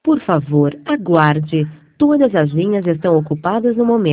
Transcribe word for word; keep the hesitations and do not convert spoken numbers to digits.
Por favor, aguarde. Todas as linhas estão ocupadas no momento.